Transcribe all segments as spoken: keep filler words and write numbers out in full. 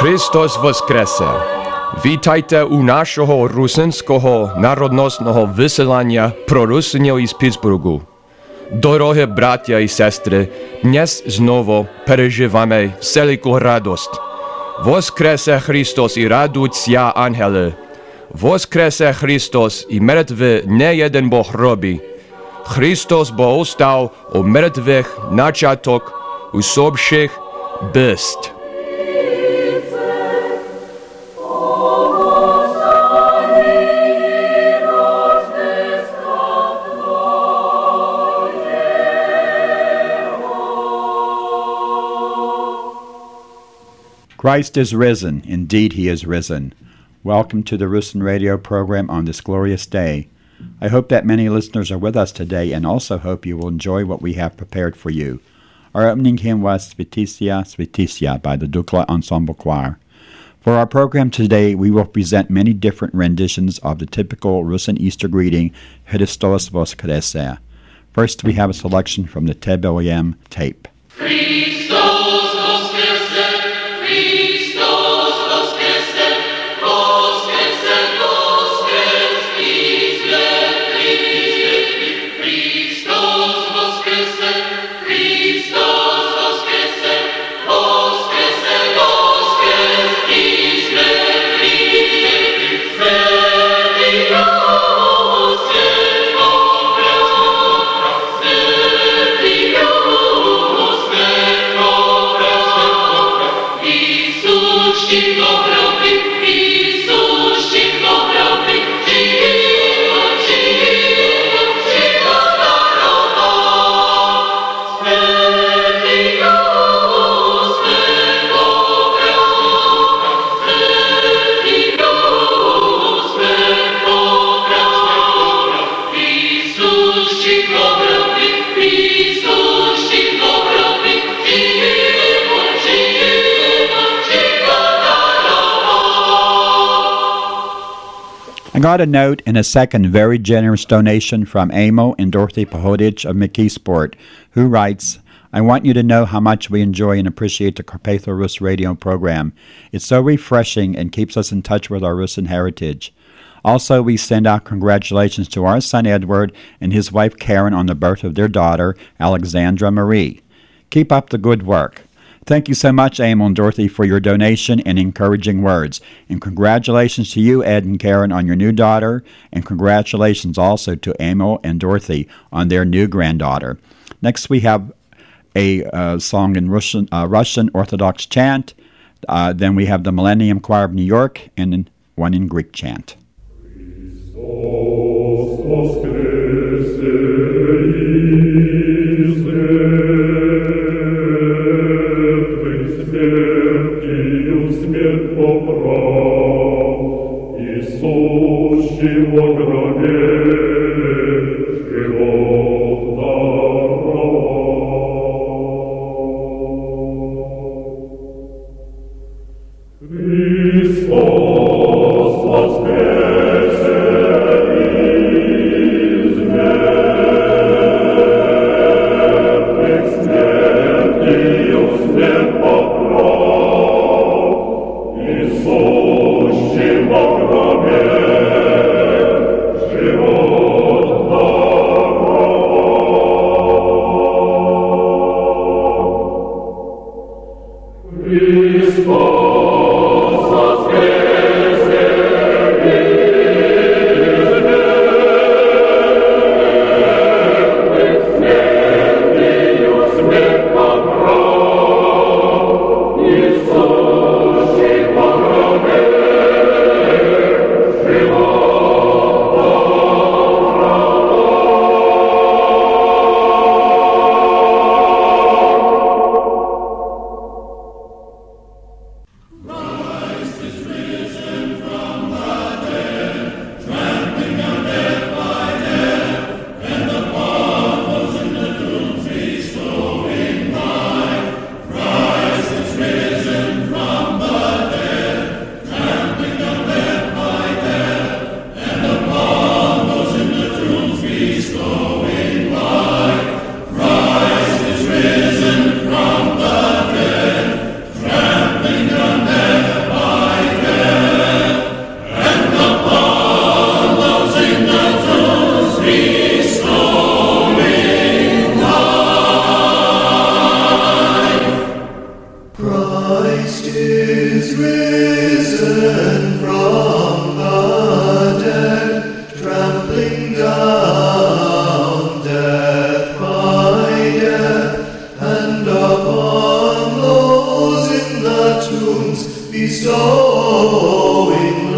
Христос воскресе! Вітайте у нашого русинського народного виселення про русинів із Пітсбургу. Дорогі браття і сестри, днес знову переживаємо велику радость. Воскресе Христос і радуються ангели. Воскресе Христос і мертві не єден Бог робі. Христос бо устав у мертвих начаток усопших бысть. Christ is risen. Indeed, he is risen. Welcome to the Rusin Radio program on this glorious day. I hope that many listeners are with us today and also hope you will enjoy what we have prepared for you. Our opening hymn was Svetisia, Svetisia by the Dukla Ensemble Choir. For our program today, we will present many different renditions of the typical Rusin Easter greeting, Christos Voskrese. First, we have a selection from the Tebelim tape. I got a note and a second very generous donation from Amo and Dorothy Pohodich of McKeesport, who writes, I want you to know how much we enjoy and appreciate the Carpatho Rus radio program. It's so refreshing and keeps us in touch with our Rusin heritage. Also, we send out congratulations to our son Edward and his wife Karen on the birth of their daughter, Alexandra Marie. Keep up the good work. Thank you so much, Amo and Dorothy, for your donation and encouraging words. And congratulations to you, Ed and Karen, on your new daughter. And congratulations also to Amo and Dorothy on their new granddaughter. Next, we have a uh, song in Russian, uh, Russian Orthodox chant. Uh, then we have the Millennium Choir of New York and one in Greek chant. Christ is risen from the dead, trampling down death by death, and upon those in the tombs bestowing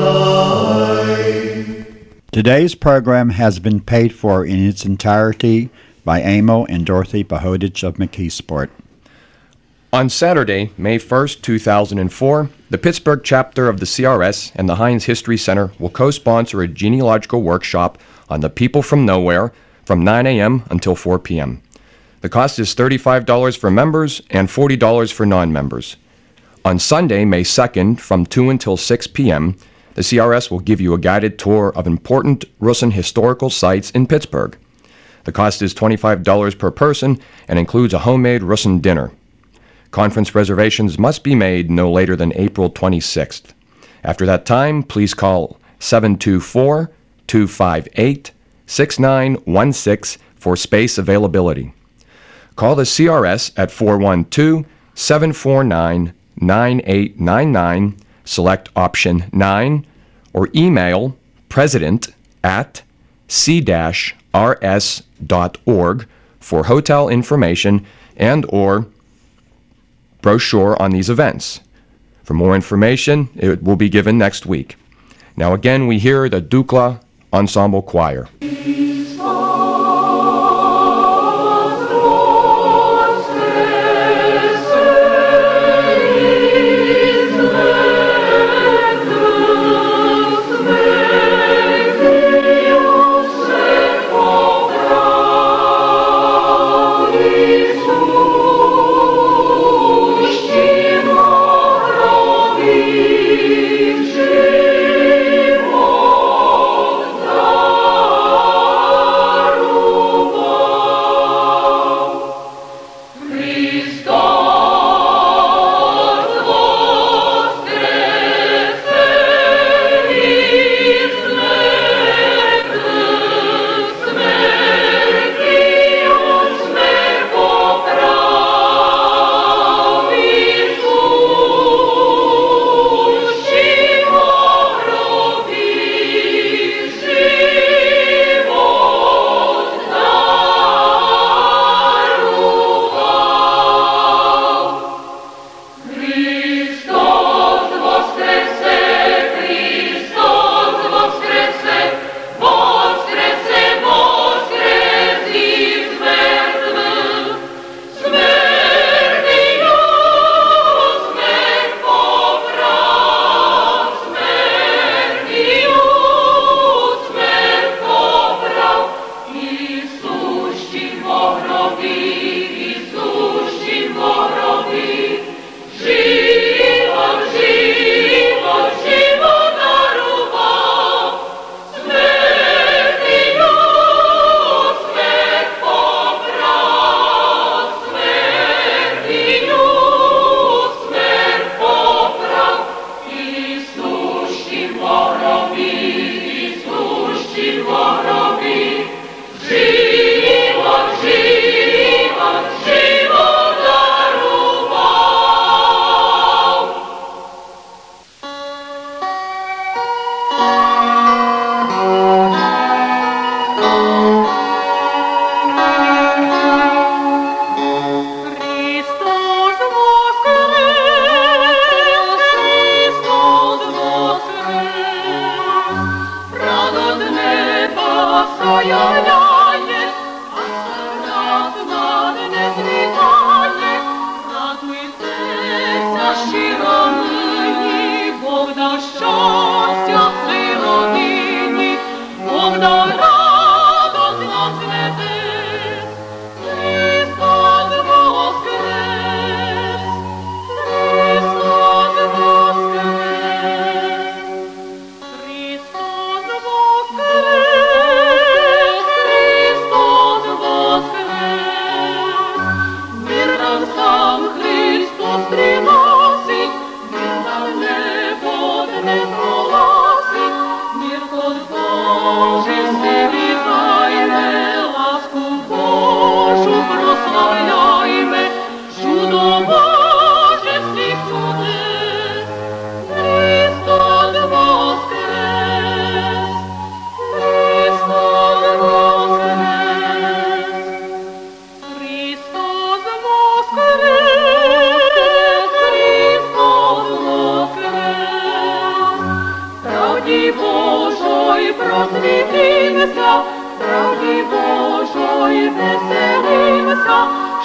life. Today's program has been paid for in its entirety by Amo and Dorothy Pahodich of McKeesport. On Saturday, May first, two thousand four, the Pittsburgh chapter of the C R S and the Heinz History Center will co-sponsor a genealogical workshop on the people from nowhere from nine a.m. until four p.m. The cost is thirty-five dollars for members and forty dollars for non-members. On Sunday, May second, from two until six p.m., the C R S will give you a guided tour of important Russon historical sites in Pittsburgh. The cost is twenty-five dollars per person and includes a homemade Russon dinner. Conference reservations must be made no later than April twenty-sixth. After that time, please call seven two four, two five eight, six nine one six for space availability. Call the C R S at four one two, seven four nine, nine eight nine nine, select option nine, or email president at c dash r s dot org for hotel information and or brochure on these events. For more information, it will be given next week. Now again, we hear the Dukla Ensemble Choir. Oh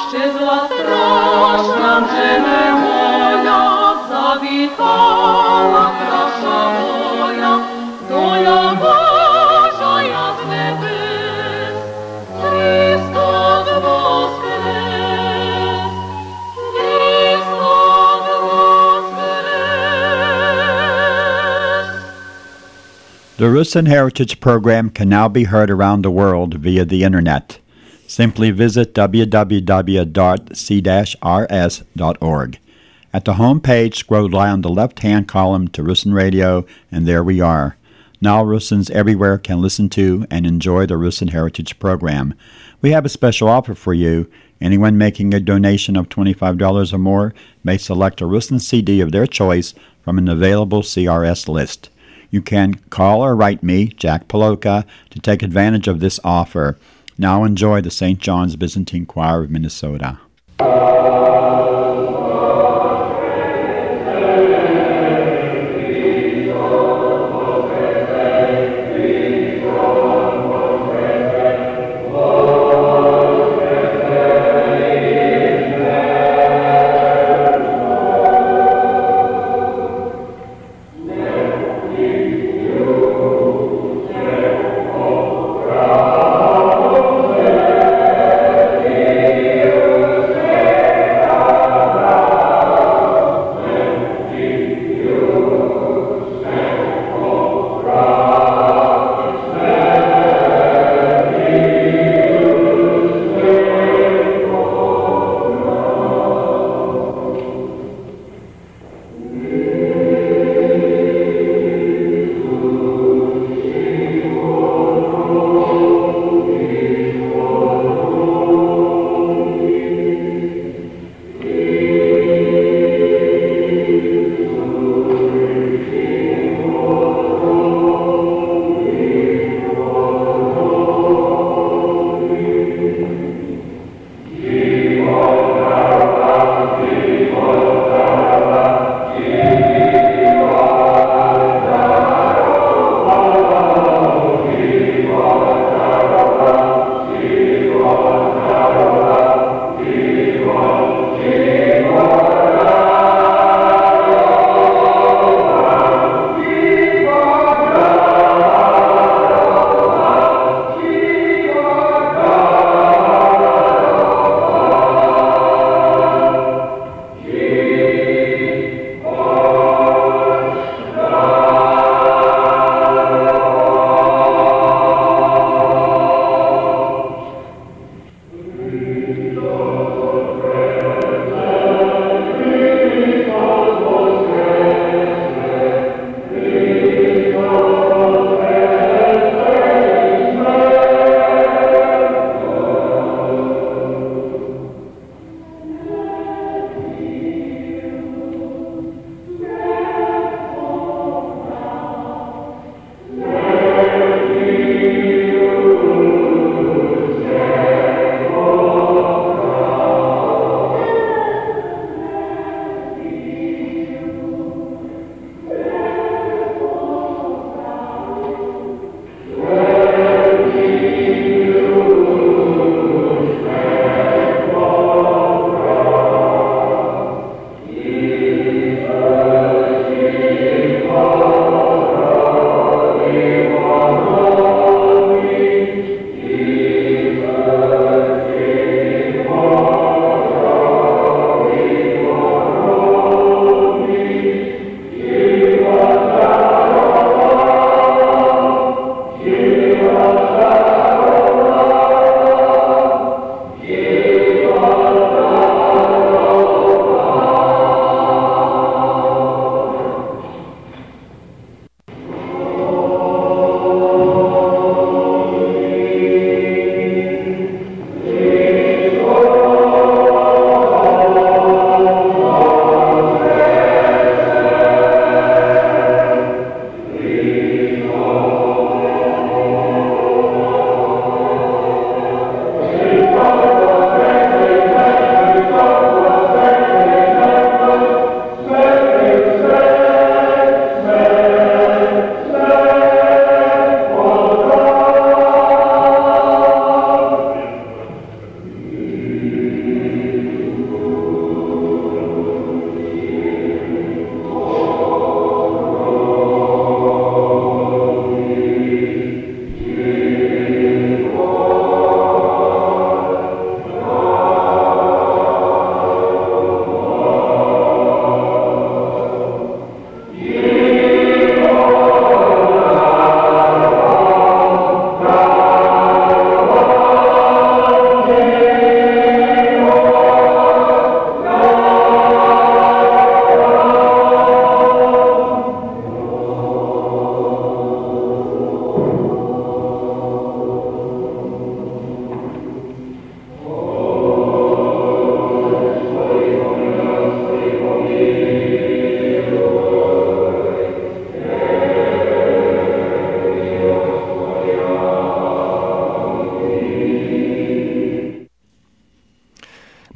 Ще зла страшна вже неволя, завітала краша воля, доля Божая з небес, Христос воскрес, Христос воскрес. The Russin Heritage Program can now be heard around the world via the Internet. Simply visit w w w dot c dash r s dot org. At the home page, scroll down the left-hand column to Russin Radio, and there we are. Now Russins everywhere can listen to and enjoy the Russin Heritage Program. We have a special offer for you. Anyone making a donation of twenty-five dollars or more may select a Russin C D of their choice from an available C R S list. You can call or write me, Jack Paloka, to take advantage of this offer. Now enjoy the Saint John's Byzantine Choir of Minnesota. Thank you.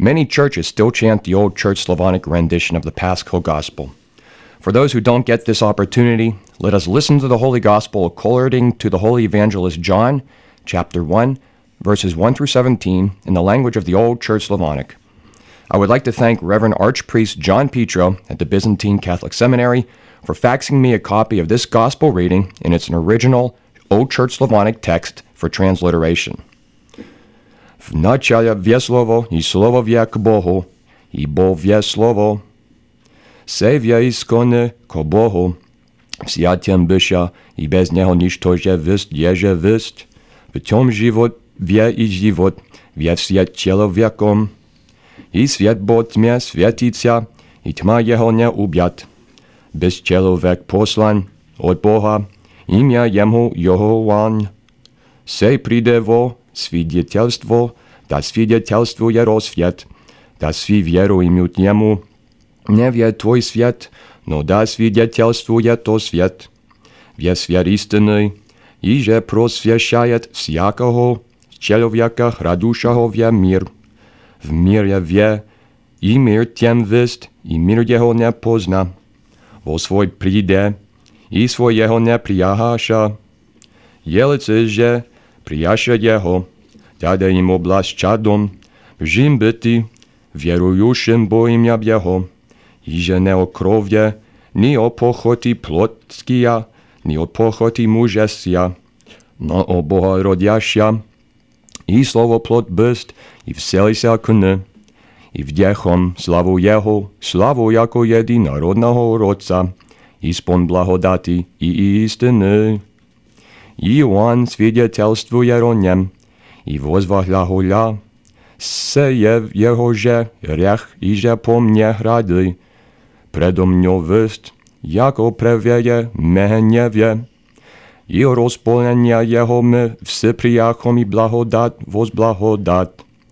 many churches still chant the Old Church Slavonic rendition of the Paschal Gospel. For those who don't get this opportunity, let us listen to the Holy Gospel according to the Holy Evangelist John, chapter one, verses one through seventeen, in the language of the Old Church Slavonic. I would like to thank Reverend Archpriest John Petro at the Byzantine Catholic Seminary for faxing me a copy of this Gospel reading in its original Old Church Slavonic text for transliteration. Vначале вje slovo, i slovo vje k Bohu, i Bog vje slovo. Se vje iskone ko Bohu, всятем byša, i bez něho ništo že vyst, ježe vyst. V tom život vje i život, vje svět člověkom. I svět byl tmě světícia, i tma jeho neubjat. Bez člověk poslan od Boha, imя jemu Jehovan. Sej přijde vo svědětelstvo, da svědětelstvuje rozsvět, da svý věru imut němu. Nevě tvoj svět, no da svědětelstvuje to svět. Vě svět istiny, jiže prosvěšajet всякого člověka hradušaho vě mír. V míře vě, i mír těm vyst, i mír jeho nepozna. Vo svoj přijde, i svoj jeho neprijaháša. Jelice, že prijaše jeho, dade jim oblast čadom, vžim byty, věrujušim bojím jab jeho, jiže ne o krově, ni o pochoti plotskia, ni o pochoti mužesia, no o Boha rodjašia, i slovo plot byst, i vseli se kne, i vděchom slavu jeho, slavu jako jedinarodného rodca, i spon blahodati i istiny. I on svědětelstvuje o něm, i vozvahla hola, se je jehože řech, iže po mně hrady, predo mňo vyst, jako prevěje mehněvě, i rozpolenia jeho mi vsi přijachom i blahodat voz blahodat.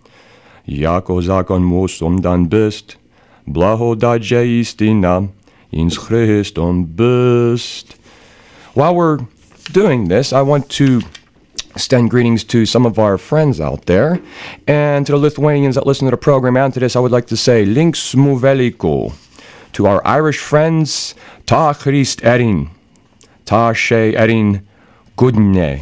Jako zákon musom dan byst, blahodat že istina, in Christum byst. While we're doing this, I want to extend greetings to some of our friends out there, and to the Lithuanians that listen to the program. And to this, I would like to say, links mu veliko. To our Irish friends, ta Christ erin, ta she erin gudne.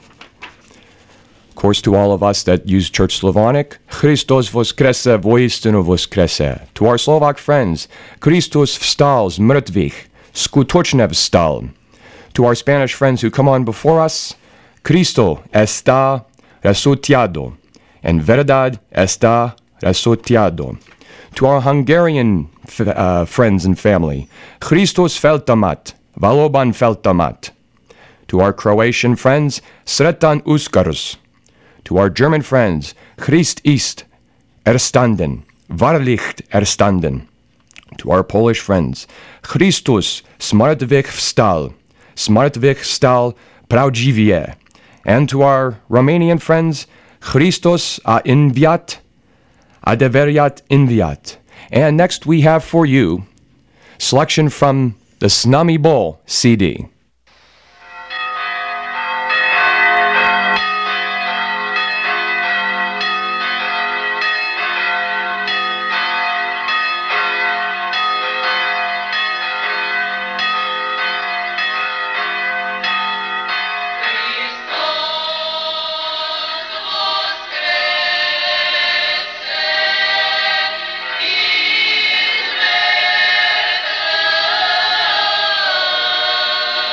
Of course, to all of us that use Church Slavonic, Christos voskrese, voistinu voskrese. To our Slovak friends, Christus vstal z mrtvých, skutočne vstal. To our Spanish friends who come on before us, Cristo está resucitado, en verdad está resucitado. To our Hungarian uh, friends and family, Christus feltamat, valoban feltamat. To our Croatian friends, Sretan Uskars. To our German friends, Christ ist erstanden, wahrlich erstanden. To our Polish friends, Christus smartwych wstal, smartwych wstal prawdziwie. And to our Romanian friends, Christos a inviat, adeveriat inviat. And next we have for you selection from the Snami Bowl C D. Israel,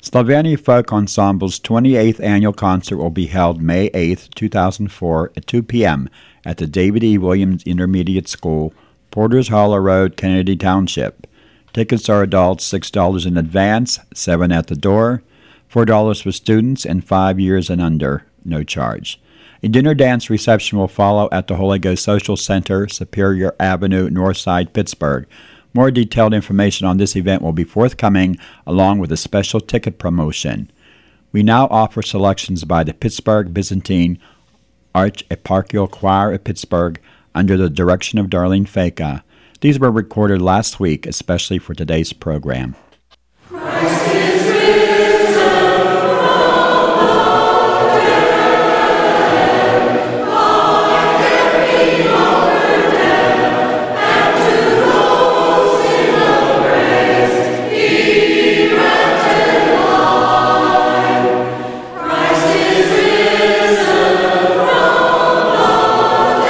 Slovenia Folk Ensemble's twenty-eighth annual concert will be held May eighth, two thousand four at two p.m. at the David E. Williams Intermediate School, Porters Hollow Road, Kennedy Township. Tickets are adults six dollars in advance, seven dollars at the door, four dollars for students, and five years and under, no charge. A dinner dance reception will follow at the Holy Ghost Social Center, Superior Avenue, Northside, Pittsburgh. More detailed information on this event will be forthcoming, along with a special ticket promotion. We now offer selections by the Pittsburgh Byzantine Archieparchal Choir of Pittsburgh under the direction of Darlene Faka. These were recorded last week, especially for today's program. Christ is risen from the dead. By death he conquered death, and to those in the graves he granted life. Christ is risen from the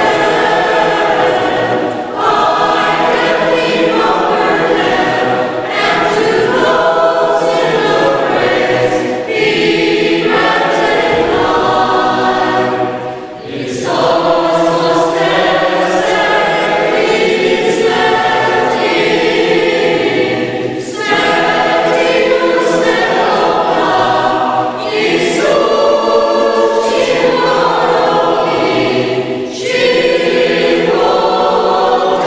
dead. By death he conquered death, and to those in the graves he granted life. His soul was dead, he slept in, slept in, slept above, he stood in she rolled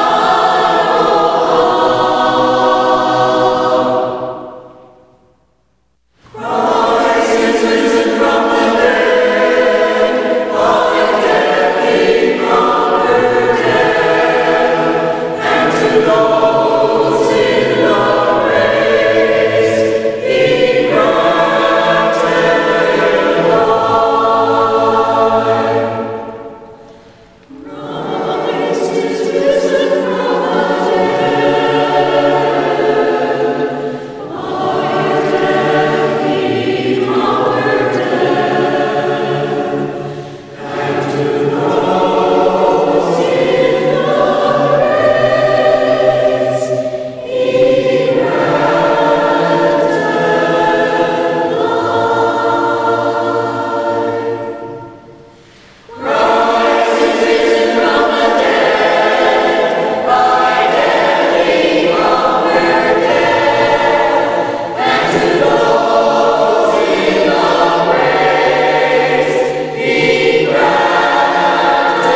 Christ is risen from the dead. By death he conquered death, and to those in the graves he granted life. Christ is risen from the dead. By death he conquered death, and to those in the graves he granted life. Christ is risen from the dead. By death he conquered death, and to those in the graves he granted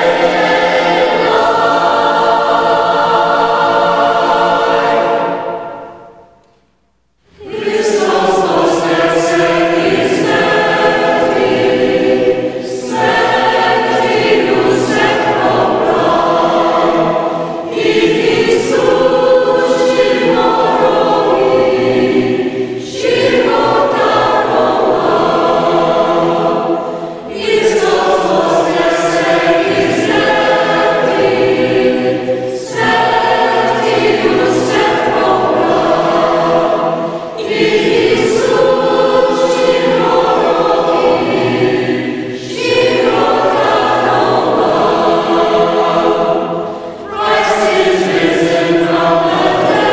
life. Christos voster seclis septi, septimus sepulchra, Iisus Shimoroi, Shimotarova. Christos voster seclis septi, septimus sepulchra, Iisus Shimoroi, Shimotarova. Christ is risen from the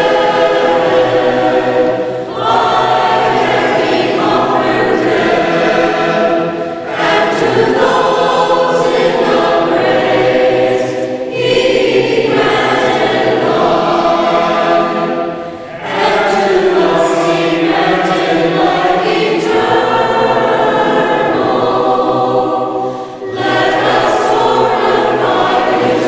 dead. By death he conquered death, and to those in the graves he granted life. And to us he granted life eternal. Let us glorify his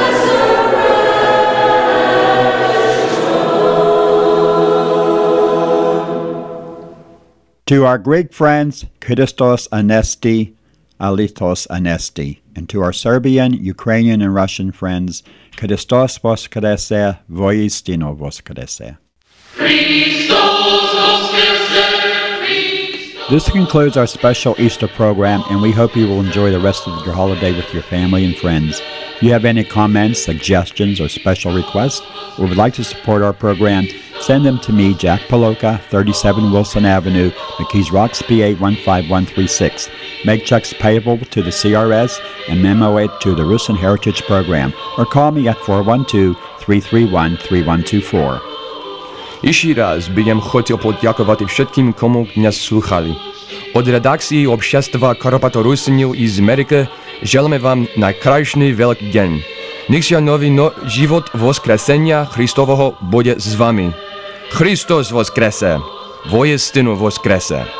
resurrection. To our Greek friends, Christos Anesti, Alithos Anesti. And to our Serbian, Ukrainian, and Russian friends, Christos Voskrese, Voistino Voskrese. Christos Voskrese, Christos. This concludes our special Easter program, and we hope you will enjoy the rest of your holiday with your family and friends. If you have any comments, suggestions, or special requests, or would like to support our program, send them to me, Jack Paloka, thirty-seven Wilson Avenue, McKees Rocks, P A one five one three six. Make checks payable to the C R S and memo it to the Russian Heritage Program, or call me at four one two, three three one, three one two four. Ešte raz by jem chcel poďakovať všetkým, komu dnes slúchali. Od redakcii Občianstva Karpato Rusinov iz Ameriky želáme vám najkrajší veľký deň. Nech sa nový no- život Voskresenia Christového bude s vami. Christos voskrese, voistinu voskrese.